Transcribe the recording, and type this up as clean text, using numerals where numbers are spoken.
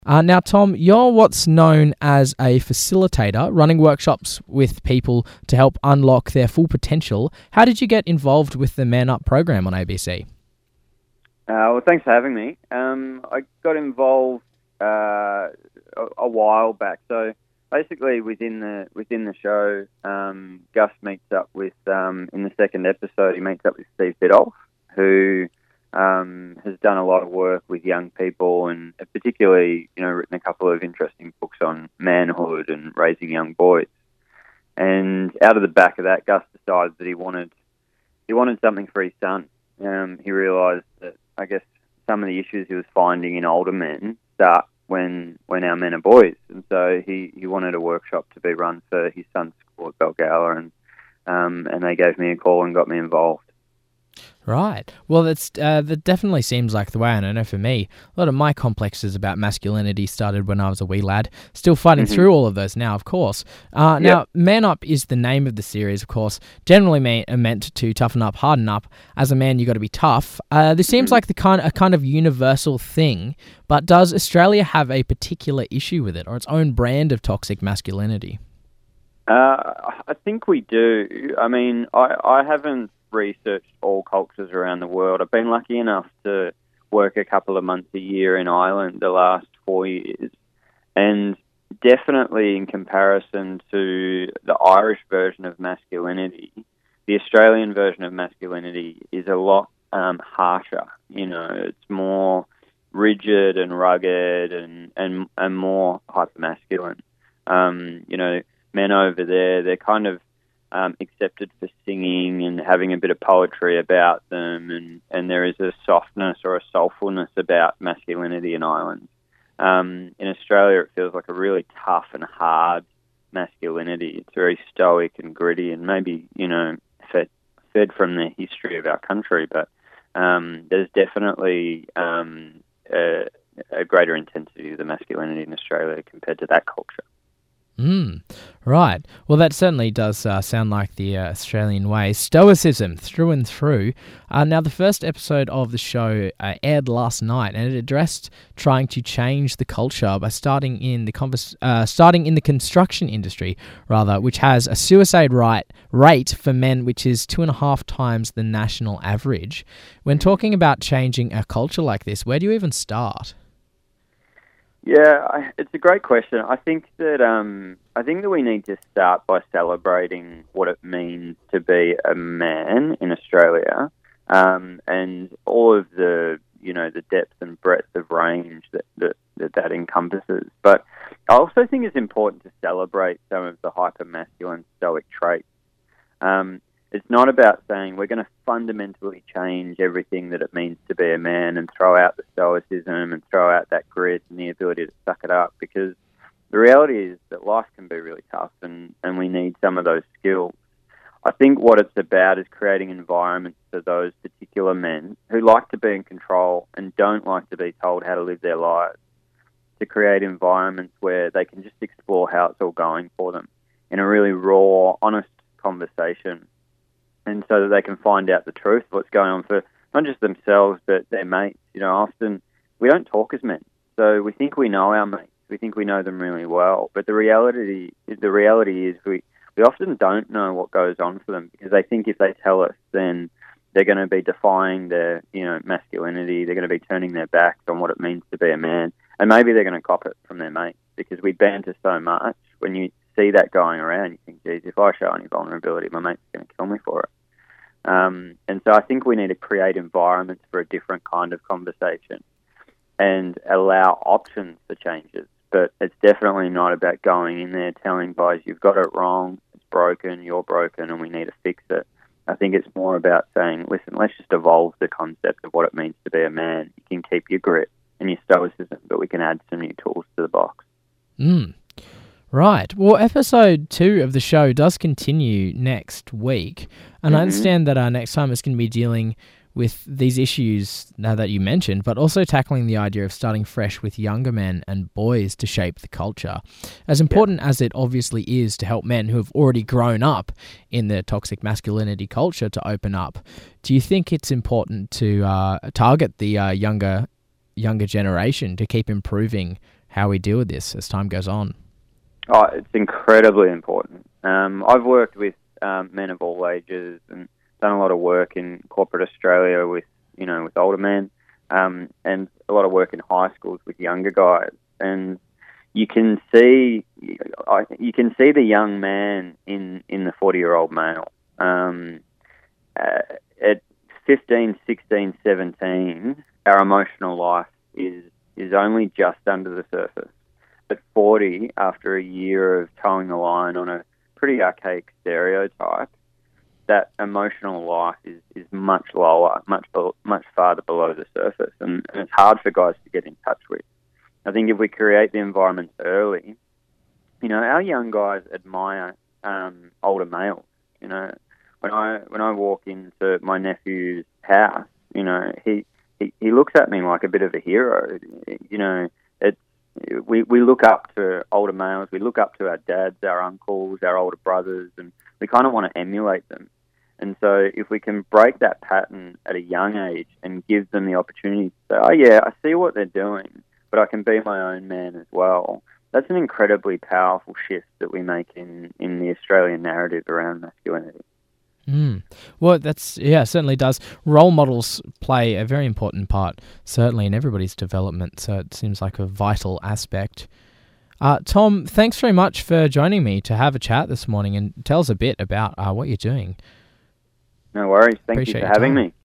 Now, Tom, you're what's known as a facilitator, running workshops with people to help unlock their full potential. How did you get involved with the Man Up program on ABC? Well, thanks for having me. I got involved a while back. So basically, within the show, Gus meets up with in the second episode. He meets up with Steve Biddulph, who has done a lot of work with young people, and particularly, written a couple of interesting books on manhood and raising young boys. And out of the back of that, Gus decided that he wanted something for his son. He realised that, I guess, some of the issues he was finding in older men start when our men are boys, and so he wanted a workshop to be run for his son's school at Belgala, and they gave me a call and got me involved. Right. Well, that definitely seems like the way. And I know for me, a lot of my complexes about masculinity started when I was a wee lad. Still fighting through all of those now, of course. Now, Man Up is the name of the series, of course. Generally meant to toughen up, harden up. As a man, you got to be tough. This seems like a kind of universal thing. But does Australia have a particular issue with it, or its own brand of toxic masculinity? I think we do. I mean, I haven't researched all cultures around the world. I've been lucky enough to work a couple of months a year in Ireland the last 4 years, and definitely in comparison to the Irish version of masculinity, the Australian version of masculinity is a lot harsher. It's more rigid and rugged and more hypermasculine. Men over there, they're kind of accepted for singing and having a bit of poetry about them, and there is a softness or a soulfulness about masculinity in Ireland. In Australia, it feels like a really tough and hard masculinity. It's very stoic and gritty, and maybe, fed from the history of our country, but there's definitely a greater intensity of the masculinity in Australia compared to that culture. Right. Well, that certainly does sound like the Australian way. Stoicism through and through. Now, the first episode of the show aired last night, and it addressed trying to change the culture by starting in the construction industry, which has a suicide rate for men which is 2.5 times the national average. When talking about changing a culture like this, where do you even start? Yeah, it's a great question. I think that we need to start by celebrating what it means to be a man in Australia, and all of the depth and breadth of range that encompasses. But I also think it's important to celebrate some of the hyper-masculine stoic traits. It's not about saying we're going to fundamentally change everything that it means to be a man and throw out the stoicism and throw out that grit and the ability to suck it up, because the reality is that life can be really tough, and we need some of those skills. I think what it's about is creating environments for those particular men who like to be in control and don't like to be told how to live their lives, to create environments where they can just explore how it's all going for them in a really raw, honest conversation, and so that they can find out the truth of what's going on for not just themselves but their mates. Often we don't talk as men, so we think we know our mates, we think we know them really well, but the reality is we often don't know what goes on for them, because they think if they tell us, then they're going to be defying their masculinity, they're going to be turning their backs on what it means to be a man, and maybe they're going to cop it from their mates, because we banter so much. When you see that going around, you think, geez, if I show any vulnerability, my mate's going to kill me for it. And so I think we need to create environments for a different kind of conversation and allow options for changes. But it's definitely not about going in there telling guys, you've got it wrong, it's broken, you're broken, and we need to fix it. I think it's more about saying, listen, let's just evolve the concept of what it means to be a man. You can keep your grit and your stoicism, but we can add some new tools to the box. Right. Well, episode 2 of the show does continue next week, and I understand that next time it's going to be dealing with these issues now that you mentioned, but also tackling the idea of starting fresh with younger men and boys to shape the culture. As important as it obviously is to help men who have already grown up in the toxic masculinity culture to open up, do you think it's important to target the younger generation to keep improving how we deal with this as time goes on. Oh, it's incredibly important. I've worked with men of all ages and done a lot of work in corporate Australia with older men, and a lot of work in high schools with younger guys. And you can see the young man in the 40-year-old male. At 15, 16, 17, our emotional life is only just under the surface. At 40, after a year of towing the line on a pretty archaic stereotype, that emotional life is much lower, much farther below the surface, and it's hard for guys to get in touch with. I think if we create the environment early, our young guys admire older males. When I walk into my nephew's house, he looks at me like a bit of a hero. We look up to older males. We look up to our dads, our uncles, our older brothers, and we kind of want to emulate them. And so if we can break that pattern at a young age and give them the opportunity to say, oh yeah, I see what they're doing, but I can be my own man as well, that's an incredibly powerful shift that we make in the Australian narrative around masculinity. Well, certainly does. Role models play a very important part, certainly in everybody's development, so it seems like a vital aspect. Tom, thanks very much for joining me to have a chat this morning and tell us a bit about what you're doing. No worries. Thank you for having me.